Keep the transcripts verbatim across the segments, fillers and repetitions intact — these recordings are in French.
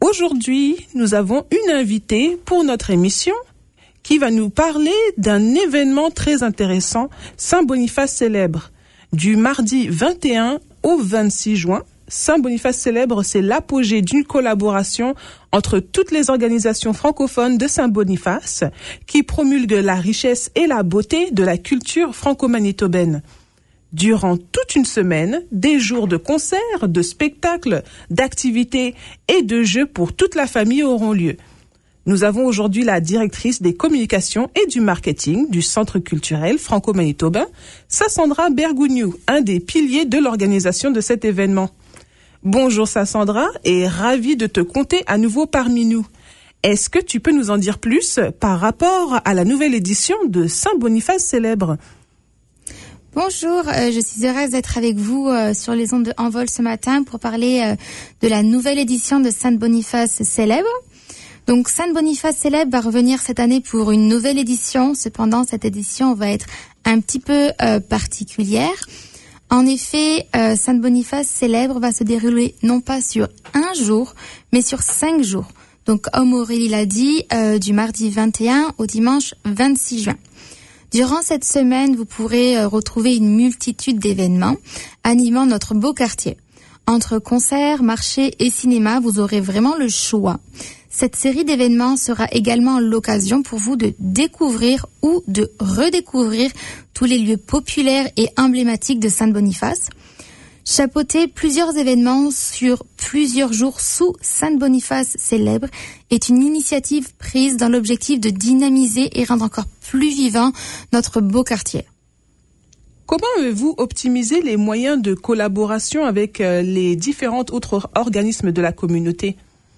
Aujourd'hui, nous avons une invitée pour notre émission qui va nous parler d'un événement très intéressant, Saint-Boniface célèbre. Du mardi vingt et un au vingt-six juin, Saint-Boniface célèbre, c'est l'apogée d'une collaboration entre toutes les organisations francophones de Saint-Boniface qui promulguent la richesse et la beauté de la culture franco-manitobaine. Durant toute une semaine, des jours de concerts, de spectacles, d'activités et de jeux pour toute la famille auront lieu. Nous avons aujourd'hui la directrice des communications et du marketing du Centre culturel franco-manitobain, Sassandra Bergouniou, un des piliers de l'organisation de cet événement. Bonjour Sassandra et ravie de te compter à nouveau parmi nous. Est-ce que tu peux nous en dire plus par rapport à la nouvelle édition de Saint-Boniface célèbre ? Bonjour, euh, je suis heureuse d'être avec vous euh, sur les ondes de Envol ce matin pour parler euh, de la nouvelle édition de Saint-Boniface célèbre. Donc Saint-Boniface célèbre va revenir cette année pour une nouvelle édition. Cependant, cette édition va être un petit peu euh, particulière. En effet, euh, Saint-Boniface célèbre va se dérouler non pas sur un jour, mais sur cinq jours. Donc, comme Aurélie l'a dit, euh, du mardi vingt et un au dimanche vingt-six juin. Durant cette semaine, vous pourrez euh, retrouver une multitude d'événements animant notre beau quartier. Entre concerts, marchés et cinéma, vous aurez vraiment le choix. Cette série d'événements sera également l'occasion pour vous de découvrir ou de redécouvrir tous les lieux populaires et emblématiques de Saint-Boniface. Chapeauter plusieurs événements sur plusieurs jours sous Saint-Boniface célèbre est une initiative prise dans l'objectif de dynamiser et rendre encore plus vivant notre beau quartier. Comment avez-vous optimisé les moyens de collaboration avec les différents autres organismes de la communauté ?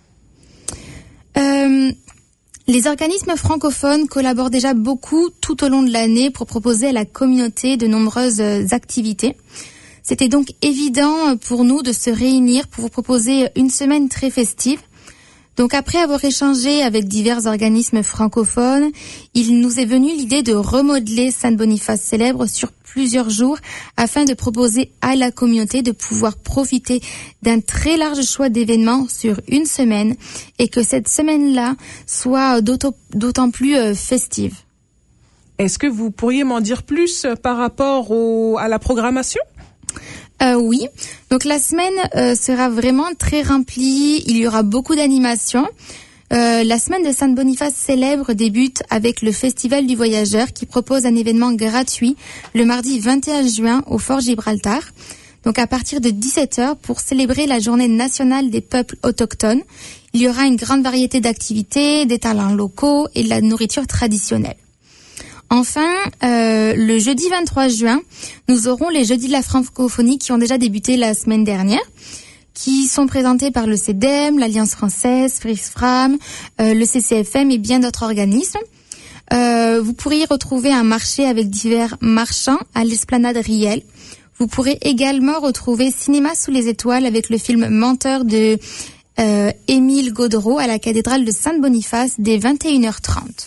Euh, les organismes francophones collaborent déjà beaucoup tout au long de l'année pour proposer à la communauté de nombreuses activités. C'était donc évident pour nous de se réunir pour vous proposer une semaine très festive. Donc après avoir échangé avec divers organismes francophones, il nous est venu l'idée de remodeler Saint-Boniface célèbre sur plusieurs jours afin de proposer à la communauté de pouvoir profiter d'un très large choix d'événements sur une semaine et que cette semaine-là soit d'autant, d'autant plus euh, festive. Est-ce que vous pourriez m'en dire plus par rapport au, à la programmation ? Euh, oui, donc la semaine euh, sera vraiment très remplie, il y aura beaucoup d'animations. Euh, la semaine de Saint-Boniface célèbre débute avec le Festival du Voyageur qui propose un événement gratuit le mardi vingt et un juin au Fort Gibraltar. Donc à partir de dix-sept heures pour célébrer la journée nationale des peuples autochtones. Il y aura une grande variété d'activités, des talents locaux et de la nourriture traditionnelle. Enfin, euh, le jeudi vingt-trois juin, nous aurons les Jeudis de la francophonie qui ont déjà débuté la semaine dernière, qui sont présentés par le C D E M, l'Alliance française, FRISFRAM, euh, le C C F M et bien d'autres organismes. Euh, vous pourrez y retrouver un marché avec divers marchands à l'esplanade Riel. Vous pourrez également retrouver Cinéma sous les étoiles avec le film Menteur de euh, Émile Gaudreau à la cathédrale de Saint-Boniface dès vingt et une heures trente.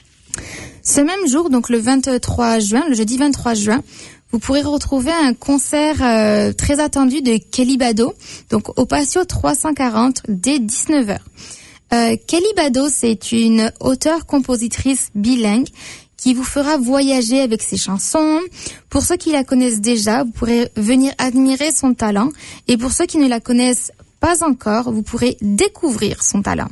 Ce même jour, donc le vingt-trois juin, le jeudi vingt-trois juin, vous pourrez retrouver un concert euh, très attendu de Kelly Bado, donc au Patio trois cent quarante dès dix-neuf heures. Euh, Kelly Bado, c'est une auteure-compositrice bilingue qui vous fera voyager avec ses chansons. Pour ceux qui la connaissent déjà, vous pourrez venir admirer son talent. Et pour ceux qui ne la connaissent pas encore, vous pourrez découvrir son talent.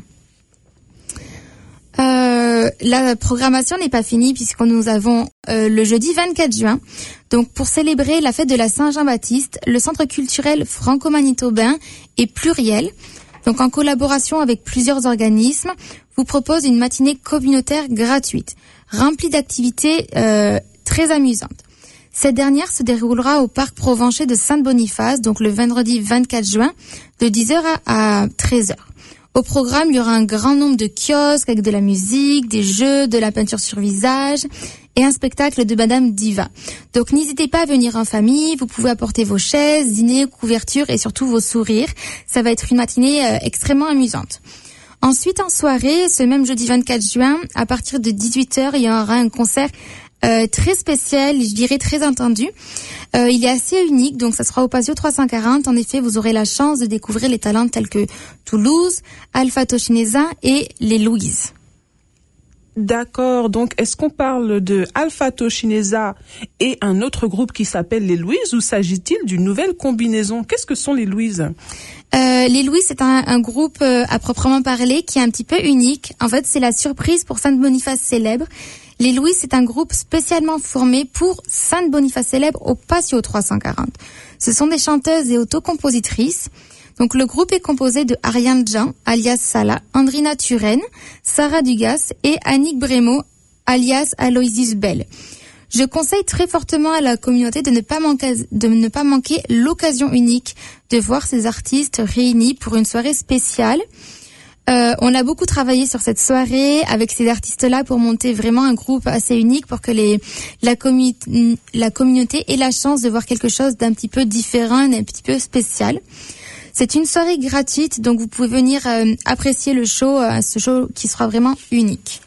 Euh, la programmation n'est pas finie puisque nous avons euh, le jeudi vingt-quatre juin. Donc pour célébrer la fête de la Saint-Jean-Baptiste, le Centre culturel franco-manitobain et pluriel, donc en collaboration avec plusieurs organismes, vous propose une matinée communautaire gratuite, remplie d'activités euh, très amusantes. Cette dernière se déroulera au parc Provencher de Saint-Boniface, donc le vendredi vingt-quatre juin, de dix heures à treize heures. Au programme, il y aura un grand nombre de kiosques avec de la musique, des jeux, de la peinture sur visage et un spectacle de Madame Diva. Donc n'hésitez pas à venir en famille, vous pouvez apporter vos chaises, dîners, couvertures et surtout vos sourires. Ça va être une matinée euh, extrêmement amusante. Ensuite, en soirée, ce même jeudi vingt-quatre juin, à partir de dix-huit heures, il y aura un concert euh, très spécial, je dirais très attendu. Euh, il est assez unique, donc ça sera au Paseo trois cent quarante. En effet, vous aurez la chance de découvrir les talents tels que Toulouse, Alpha Toshineza et les Louise. D'accord, donc est-ce qu'on parle de Alpha Toshineza et un autre groupe qui s'appelle les Louise, ou s'agit-il d'une nouvelle combinaison? Qu'est-ce que sont les Louise? Euh, les Louise, c'est un, un groupe euh, à proprement parler qui est un petit peu unique. En fait, c'est la surprise pour Sainte Boniface Célèbre. Les Louise, c'est un groupe spécialement formé pour Sainte Boniface Célèbre au Paseo trois cent quarante. Ce sont des chanteuses et autocompositrices. Donc le groupe est composé de Ariane Jean, alias Sala, Andrina Turenne, Sarah Dugas et Annick Brémaud, alias Aloysius Bell. Je conseille très fortement à la communauté de ne pas manquer, de ne pas manquer l'occasion unique de voir ces artistes réunis pour une soirée spéciale. Euh, on a beaucoup travaillé sur cette soirée avec ces artistes-là pour monter vraiment un groupe assez unique pour que les, la, commu- la communauté ait la chance de voir quelque chose d'un petit peu différent, d'un petit peu spécial. C'est une soirée gratuite, donc vous pouvez venir euh, apprécier le show, euh, ce show qui sera vraiment unique.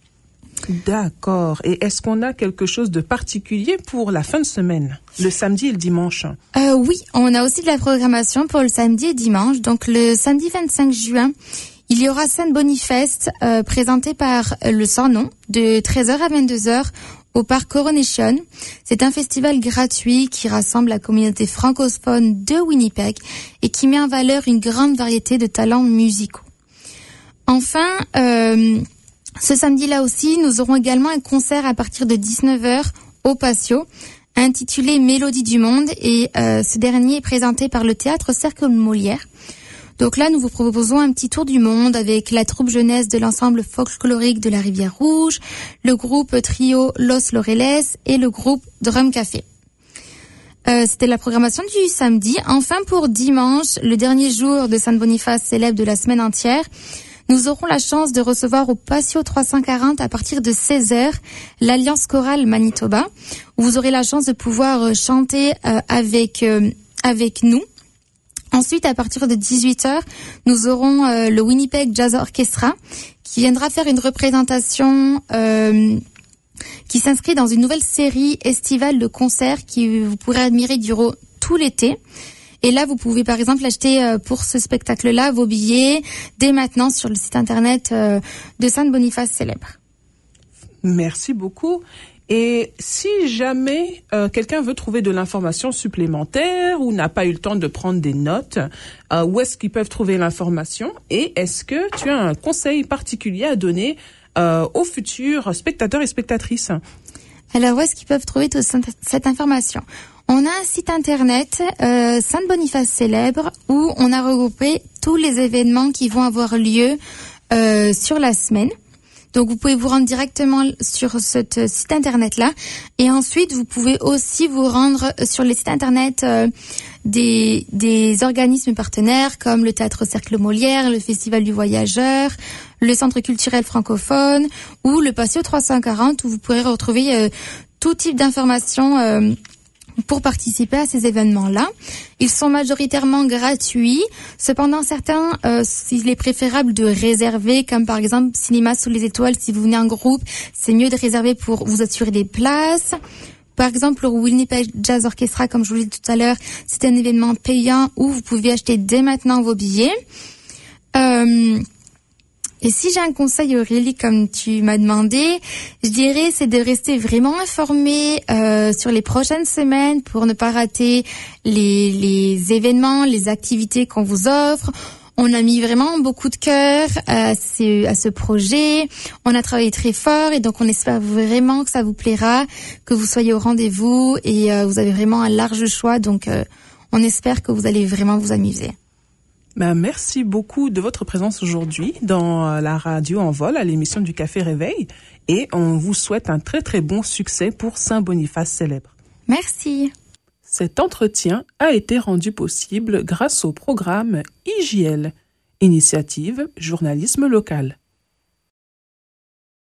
D'accord. Et est-ce qu'on a quelque chose de particulier pour la fin de semaine, le samedi et le dimanche? euh, Oui, on a aussi de la programmation pour le samedi et dimanche. Donc le samedi vingt-cinq juin, il y aura Sainte Boniface euh, présenté par euh, le Sans Nom de treize heures à vingt-deux heures au parc Coronation. C'est un festival gratuit qui rassemble la communauté francophone de Winnipeg et qui met en valeur une grande variété de talents musicaux. Enfin, euh, ce samedi-là aussi, nous aurons également un concert à partir de dix-neuf heures au Patio, intitulé Mélodie du Monde, et euh, ce dernier est présenté par le théâtre Cercle Molière. Donc là, nous vous proposons un petit tour du monde avec la troupe jeunesse de l'ensemble folklorique de la Rivière Rouge, le groupe trio Los Laureles et le groupe Drum Café. Euh, c'était la programmation du samedi. Enfin, pour dimanche, le dernier jour de Sainte Boniface Célèbre de la semaine entière, nous aurons la chance de recevoir au Paseo trois cent quarante à partir de seize heures l'Alliance Chorale Manitoba, où vous aurez la chance de pouvoir chanter euh, avec euh, avec nous. Ensuite, à partir de dix-huit heures, nous aurons euh, le Winnipeg Jazz Orchestra qui viendra faire une représentation euh, qui s'inscrit dans une nouvelle série estivale de concerts qui vous pourrez admirer durant tout l'été. Et là, vous pouvez par exemple acheter euh, pour ce spectacle-là vos billets dès maintenant sur le site internet euh, de Sainte Boniface Célèbre. Merci beaucoup. Et si jamais euh, quelqu'un veut trouver de l'information supplémentaire ou n'a pas eu le temps de prendre des notes, euh, où est-ce qu'ils peuvent trouver l'information? Et est-ce que tu as un conseil particulier à donner euh, aux futurs spectateurs et spectatrices? Alors, où est-ce qu'ils peuvent trouver toute cette information? On a un site internet, euh, Sainte Boniface Célèbre, où on a regroupé tous les événements qui vont avoir lieu euh, sur la semaine. Donc, vous pouvez vous rendre directement sur ce site internet-là. Et ensuite, vous pouvez aussi vous rendre sur les sites internet euh, des, des organismes partenaires comme le Théâtre Cercle Molière, le Festival du Voyageur, le Centre culturel francophone ou le Paseo trois cent quarante, où vous pourrez retrouver euh, tout type d'informations euh, pour participer à ces événements-là. Ils sont majoritairement gratuits. Cependant, certains, euh, il est préférable de réserver, comme par exemple Cinéma sous les étoiles. Si vous venez en groupe, c'est mieux de réserver pour vous assurer des places. Par exemple, le Winnipeg Jazz Orchestra, comme je vous l'ai dit tout à l'heure, c'est un événement payant où vous pouvez acheter dès maintenant vos billets. Euh, Et si j'ai un conseil, Aurélie, comme tu m'as demandé, je dirais c'est de rester vraiment informé euh, sur les prochaines semaines pour ne pas rater les, les événements, les activités qu'on vous offre. On a mis vraiment beaucoup de cœur à ce, à ce projet. On a travaillé très fort et donc on espère vraiment que ça vous plaira, que vous soyez au rendez-vous et euh, vous avez vraiment un large choix. Donc euh, on espère que vous allez vraiment vous amuser. Ben, merci beaucoup de votre présence aujourd'hui dans la radio en vol à l'émission du Café Réveil et on vous souhaite un très très bon succès pour Saint Boniface Célèbre. Merci. Cet entretien a été rendu possible grâce au programme I J L, Initiative Journalisme Local.